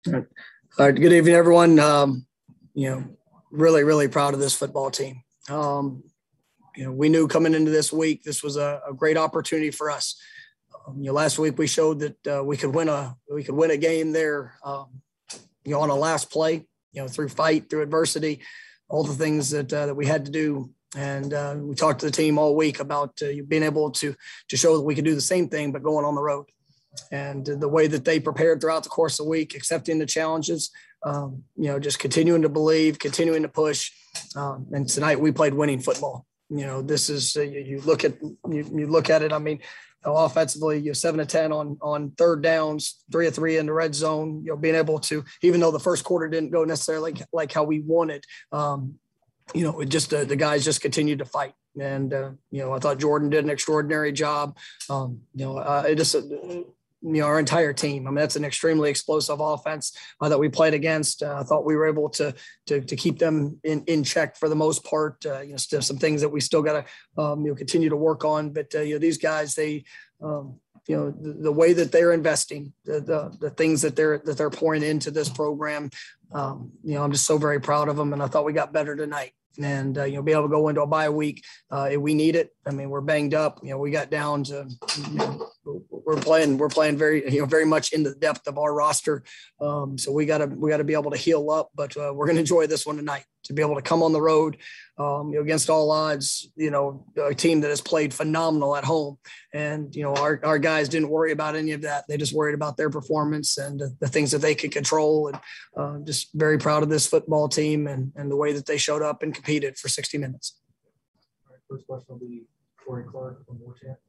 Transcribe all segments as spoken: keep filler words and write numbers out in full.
All right. Good evening, everyone. Um, you know, really, really proud of this football team. Um, you know, we knew coming into this week, this was a, a great opportunity for us. Um, you know, last week we showed that uh, we could win a, we could win a game there, um, you know, on a last play, you know, through fight, through adversity, all the things that, uh, that we had to do. And uh, we talked to the team all week about uh, being able to, to show that we could do the same thing, but going on the road. And the way that they prepared throughout the course of the week, accepting the challenges, um, you know, just continuing to believe, continuing to push. Um, and tonight we played winning football. You know, this is, uh, you, you look at, you, you look at it. I mean, you know, offensively, you're seven to ten on, on third downs, three to three in the red zone, you know, being able to, even though the first quarter didn't go necessarily like, like how we wanted, um, you know, it just, uh, the guys just continued to fight. And, uh, you know, I thought Jordan did an extraordinary job. Um, you know, uh, it just, uh, you know, our entire team. I mean, that's an extremely explosive offense uh, that we played against. Uh, I thought we were able to to, to keep them in, in check for the most part. Uh, you know, still some things that we still got to um, you know continue to work on. But uh, you know, these guys, they um, you know the, the way that they're investing, the, the the things that they're that they're pouring into this program. Um, you know, I'm just so very proud of them, and I thought we got better tonight. And, uh, you know, be able to go into a bye week, uh, we need it. I mean, we're banged up, you know, we got down to, you know, we're playing, we're playing very, you know, very much into the depth of our roster. Um, so we gotta, we gotta be able to heal up, but uh, we're going to enjoy this one tonight to be able to come on the road, um, you know, against all odds, you know, a team that has played phenomenal at home. And, you know, our, our guys didn't worry about any of that. They just worried about their performance and the, the things that they could control. And uh, just very proud of this football team and, and the way that they showed up and competed for sixty minutes. All right, first question will be Corey Clark from War Chant.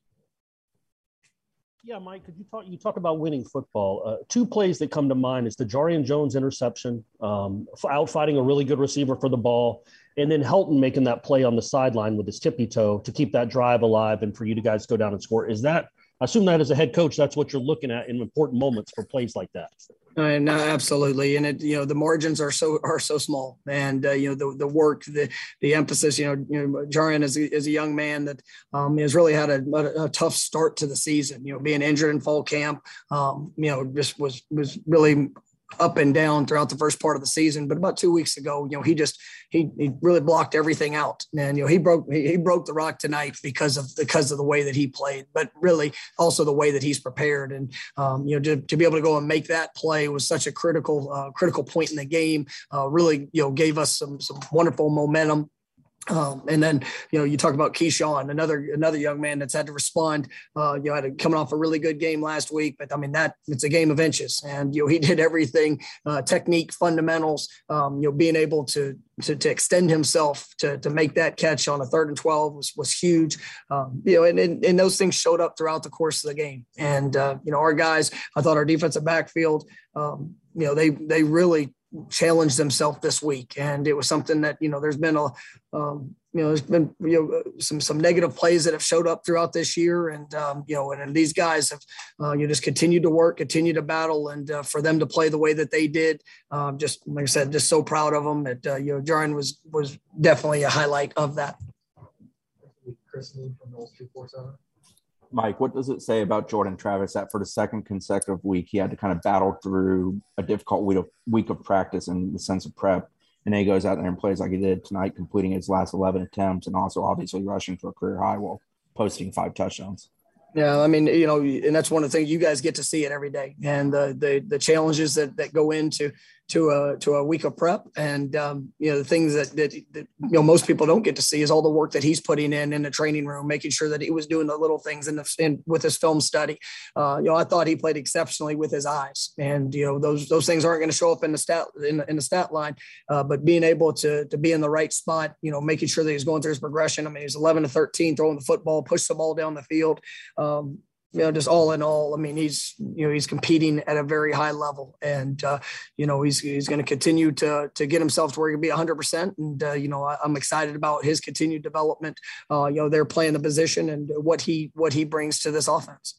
Yeah, Mike, could you talk, you talk about winning football. Uh, two plays that come to mind is the Jarian Jones interception, um, out fighting a really good receiver for the ball, and then Helton making that play on the sideline with his tippy toe to keep that drive alive and for you to guys go down and score. Is that, I assume that as a head coach, that's what you're looking at in important moments for plays like that. Uh, no, absolutely. And it, you know, the margins are so, are so small and, uh, you know, the, the work, the, the emphasis, you know, you know, Jarian is, is a young man that um, has really had a, a, a tough start to the season, you know, being injured in fall camp, um, you know, just was, was really up and down throughout the first part of the season. But about two weeks ago, you know, he just, he, he really blocked everything out. And, you know, he broke, he, he broke the rock tonight because of, because of the way that he played, but really also the way that he's prepared. And, um, you know, to, to be able to go and make that play was such a critical, uh, critical point in the game, uh, really, you know, gave us some, some wonderful momentum. Um, and then, you know, you talk about Keyshawn, another, another young man that's had to respond, uh, you know, had a, coming off a really good game last week, but I mean, that it's a game of inches and, you know, he did everything, uh, technique, fundamentals, um, you know, being able to, to, to extend himself to, to make that catch on a third and twelve was, was huge. Um, you know, and, and, and those things showed up throughout the course of the game. And, uh, you know, our guys, I thought our defensive backfield, um, you know, they, they really challenged themselves this week. And it was something that, you know, there's been a, um, you know, there's been, you know, some, some negative plays that have showed up throughout this year. And, um, you know, and, and these guys have, uh, you know, just continued to work, continue to battle. And uh, for them to play the way that they did, um, just like I said, just so proud of them that, uh, you know, Jarian was, was definitely a highlight of that. Chris Lee from Knowles two forty-seven. Mike, what does it say about Jordan Travis that for the second consecutive week, he had to kind of battle through a difficult week of, week of practice and the sense of prep, and then he goes out there and plays like he did tonight, completing his last eleven attempts and also obviously rushing for a career high while posting five touchdowns? Yeah, I mean, you know, and that's one of the things you guys get to see it every day, and the the the challenges that that go into to a to a week of prep, and um, you know, the things that, that that you know most people don't get to see is all the work that he's putting in in the training room, making sure that he was doing the little things in the in, with his film study. Uh, you know, I thought he played exceptionally with his eyes, and you know, those those things aren't going to show up in the stat in the, in the stat line, uh, but being able to to be in the right spot, you know, making sure that he's going through his progression. I mean, he's eleven to thirteen throwing the football, push the ball down the field. Um, you know, just all in all, I mean, he's, you know, he's competing at a very high level, and, uh, you know, he's, he's going to continue to, to get himself to where he can be a hundred percent. And, uh, you know, I, I'm excited about his continued development. Uh, you know, they're playing the position and what he, what he brings to this offense.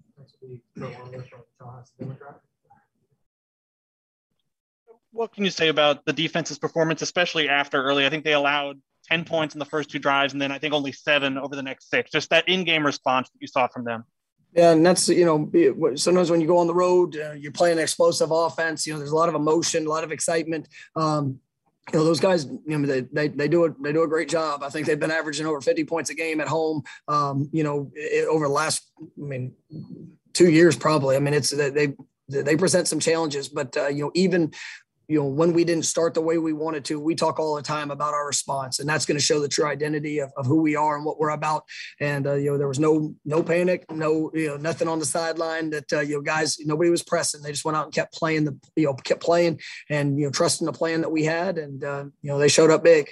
What can you say about the defense's performance, especially after early? I think they allowed ten points in the first two drives, and then I think only seven over the next six. Just that in-game response that you saw from them. Yeah, and that's, you know, sometimes when you go on the road, uh, you're playing an explosive offense. You know, there's a lot of emotion, a lot of excitement. Um, you know, those guys, you know, they, they, they do it, they do a great job. I think they've been averaging over fifty points a game at home, um, you know, it, over the last, I mean, two years, probably. I mean, it's, they, they present some challenges, but, uh, you know, even, you know, when we didn't start the way we wanted to, we talk all the time about our response, and that's going to show the true identity of, of who we are and what we're about. And, uh, you know, there was no, no panic, no, you know, nothing on the sideline that, uh, you know, guys, nobody was pressing. They just went out and kept playing the, you know, kept playing and, you know, trusting the plan that we had. And, uh, you know, they showed up big.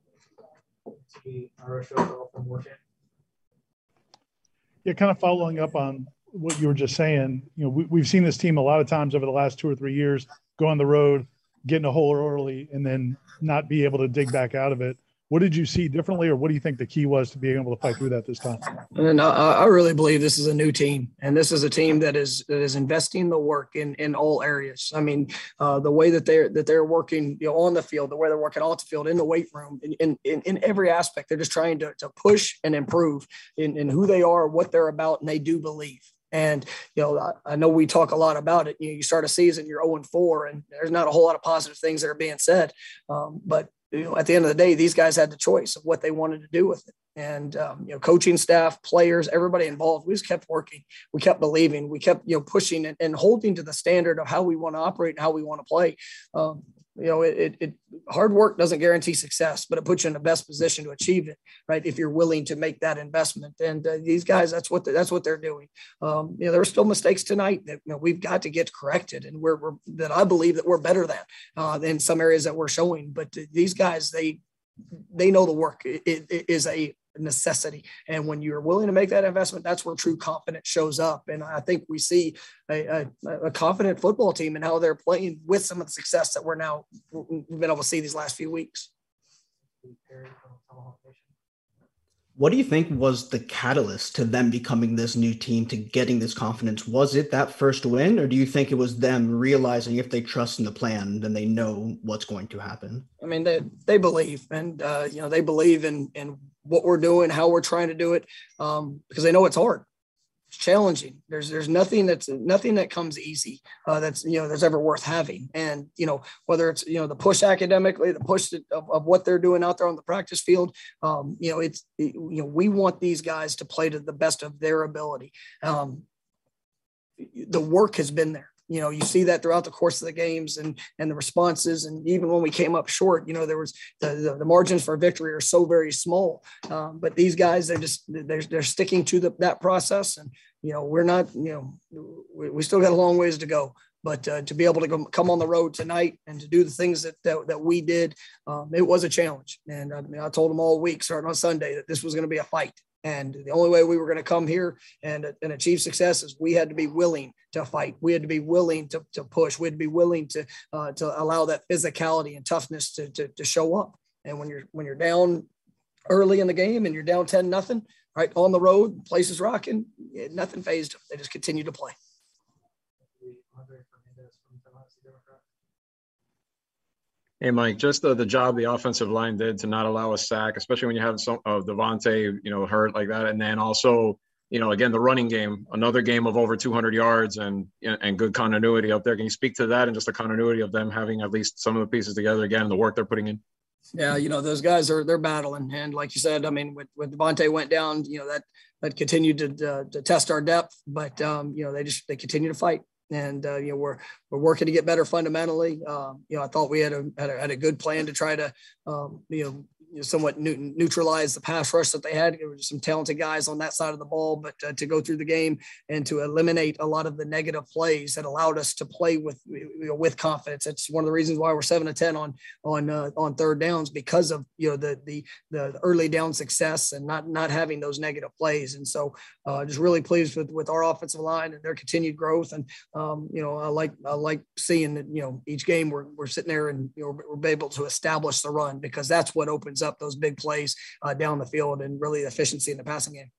Yeah, kind of following up on what you were just saying, you know, we, we've seen this team a lot of times over the last two or three years go on the road, get in a hole early, and then not be able to dig back out of it. What did you see differently, or what do you think the key was to being able to fight through that this time? And I, I really believe this is a new team, and this is a team that is that is investing the work in in all areas. I mean, uh, the way that they're that they're working, you know, on the field, the way they're working off the field, in the weight room, in in, in, in every aspect, they're just trying to to push and improve in, in who they are, what they're about, and they do believe. And, you know, I, I know we talk a lot about it. You know, you start a season, you're oh and four, and there's not a whole lot of positive things that are being said. Um, but, you know, at the end of the day, these guys had the choice of what they wanted to do with it. And, um, you know, coaching staff, players, everybody involved, we just kept working. We kept believing. We kept, you know, pushing and, and holding to the standard of how we want to operate and how we want to play. Um, you know, it, it, it hard work doesn't guarantee success, but it puts you in the best position to achieve it, right? If you're willing to make that investment. And uh, these guys, that's what the, that's what they're doing. Um, you know, there were still mistakes tonight that, you know, we've got to get corrected, and we're, we're that I believe that we're better than uh, in some areas that we're showing. But these guys, they they know the work it, it is a necessity, and when you're willing to make that investment, that's where true confidence shows up. And I think we see a, a, a confident football team and how they're playing with some of the success that we're now we've been able to see these last few weeks. What do you think was the catalyst to them becoming this new team, to getting this confidence? Was it that first win, or do you think it was them realizing if they trust in the plan, then they know what's going to happen? I mean, they, they believe, and, uh, you know, they believe in, in what we're doing, how we're trying to do it, um, because they know it's hard. It's challenging. There's, there's nothing that's nothing that comes easy. Uh, that's, you know, that's ever worth having. And, you know, whether it's, you know, the push academically, the push of, of what they're doing out there on the practice field, um, you know, it's, it, you know, we want these guys to play to the best of their ability. Um, the work has been there. You know, you see that throughout the course of the games and and the responses. And even when we came up short, you know, there was the, the, the margins for victory are so very small. Um, but these guys, they're just they're, they're sticking to the, that process. And, you know, we're not, you know, we, we still got a long ways to go. But uh, to be able to go, come on the road tonight and to do the things that that, that we did, um, it was a challenge. And I, mean, I told them all week, starting on Sunday, that this was going to be a fight. And the only way we were going to come here and, and achieve success is we had to be willing to fight. We had to be willing to, to push. We had to be willing to uh, to allow that physicality and toughness to, to to show up. And when you're when you're down early in the game and you're down ten nothing, right, on the road, place is rocking, nothing fazed them. They just continue to play. Hey, Mike, just the, the job the offensive line did to not allow a sack, especially when you have some of uh, Devontae, you know, hurt like that. And then also, you know, again, the running game, another game of over two hundred yards and and good continuity up there. Can you speak to that and just the continuity of them having at least some of the pieces together again and the work they're putting in? Yeah, you know, those guys are, they're battling. And like you said, I mean, when, when Devontae went down, you know, that, that continued to, uh, to test our depth, but, um, you know, they just, they continue to fight. And, uh, you know, we're, we're working to get better fundamentally. Um, you know, I thought we had a, had a, had a good plan to try to, um, you know, you know, somewhat neutralize the pass rush that they had. There were some talented guys on that side of the ball, but uh, to go through the game and to eliminate a lot of the negative plays that allowed us to play with, you know, with confidence. It's one of the reasons why we're seven to ten on, on, uh, on third downs, because of, you know, the, the, the early down success and not, not having those negative plays. And so uh, just really pleased with, with our offensive line and their continued growth. And, um, you know, I like, I like seeing that, you know, each game we're, we're sitting there and, you know, we're able to establish the run, because that's what opens up those big plays uh, down the field and really efficiency in the passing game.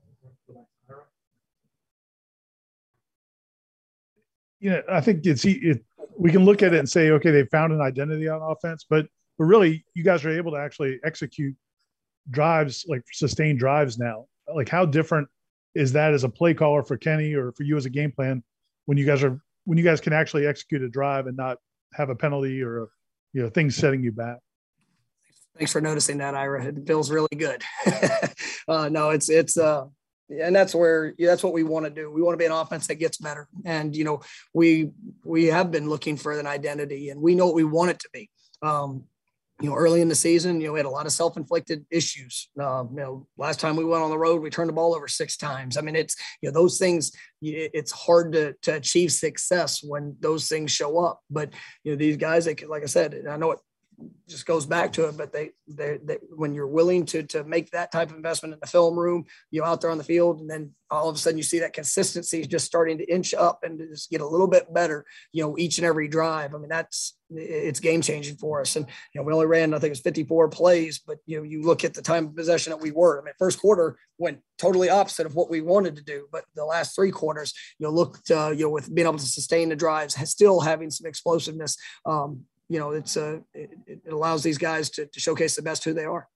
Yeah, I think it's it, we can look at it and say, okay, they found an identity on offense, but but really, you guys are able to actually execute drives, like sustained drives now. Like, how different is that as a play caller for Kenny or for you as a game plan when you guys are when you guys can actually execute a drive and not have a penalty or a, you know, things setting you back? Thanks for noticing that, Ira. It feels really good. uh, no, it's it's uh, and that's where yeah, that's what we want to do. We want to be an offense that gets better, and you know we we have been looking for an identity, and we know what we want it to be. Um, you know, early in the season, you know, we had a lot of self-inflicted issues. Uh, you know, last time we went on the road, we turned the ball over six times. I mean, it's, you know, those things, it's hard to, to achieve success when those things show up. But, you know, these guys, they can, like I said, I know it just goes back to it, but they, they, they, when you're willing to, to make that type of investment in the film room, you know, out there on the field, and then all of a sudden you see that consistency is just starting to inch up and to just get a little bit better, you know, each and every drive. I mean, that's, it's game changing for us. And, you know, we only ran, I think it was fifty-four plays, but, you know, you look at the time of possession that we were, I mean, first quarter went totally opposite of what we wanted to do. But the last three quarters, you know, looked, uh, you know, with being able to sustain the drives, still having some explosiveness, um, you know, it's uh, it, it allows these guys to, to showcase the best who they are.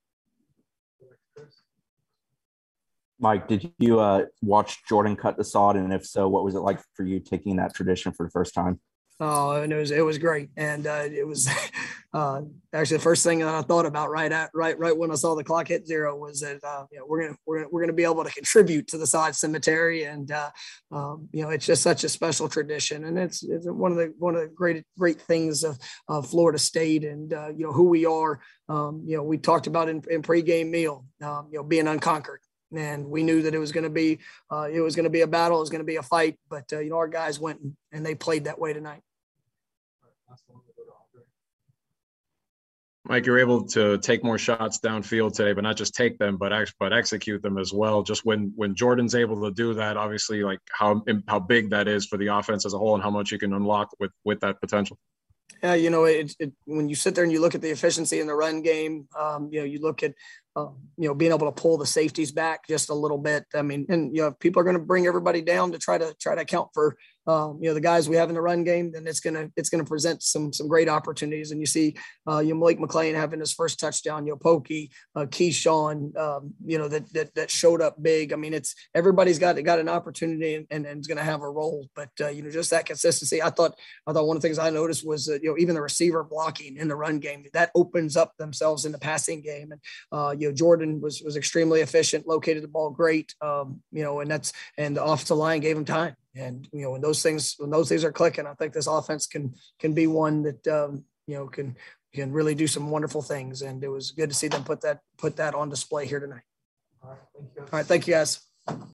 Mike, did you uh, watch Jordan cut the sod? And if so, what was it like for you taking that tradition for the first time? Oh, and it was it was great, and uh, it was uh, actually the first thing that I thought about right at right right when I saw the clock hit zero was that uh, you know we're gonna we're gonna, we're gonna be able to contribute to the sod cemetery, and uh, um, you know it's just such a special tradition, and it's it's one of the one of the great great things of, of Florida State, and uh, you know who we are. Um, you know we talked about in, in pregame meal, um, you know being unconquered. And we knew that it was going to be, uh, it was going to be a battle. It was going to be a fight. But uh, you know, our guys went and, and they played that way tonight. Mike, you're able to take more shots downfield today, but not just take them, but ex- but execute them as well. Just when when Jordan's able to do that, obviously, like how how big that is for the offense as a whole, and how much you can unlock with with that potential. Yeah, you know, it, it, when you sit there and you look at the efficiency in the run game, um, you know, you look at, uh, you know, being able to pull the safeties back just a little bit. I mean, and, you know, if people are going to bring everybody down to try to try to account for, um, you know, the guys we have in the run game, then it's going to, it's going to present some, some great opportunities. And you see, uh, you know, Malik McClain having his first touchdown, you know, Pokey, uh, Keyshawn, um, you know, that, that, that showed up big. I mean, it's, everybody's got, got an opportunity and, and, and is going to have a role, but, uh, you know, just that consistency. I thought, I thought one of the things I noticed was, uh, you know, even the receiver blocking in the run game, that opens up themselves in the passing game. And, uh, you know, Jordan was, was extremely efficient, located the ball great, um, you know, and that's, and the offensive line gave him time. And, you know, when those things, when those things are clicking, I think this offense can, can be one that, um, you know, can, can really do some wonderful things. And it was good to see them put that, put that on display here tonight. All right. Thank you. All right. Thank you guys.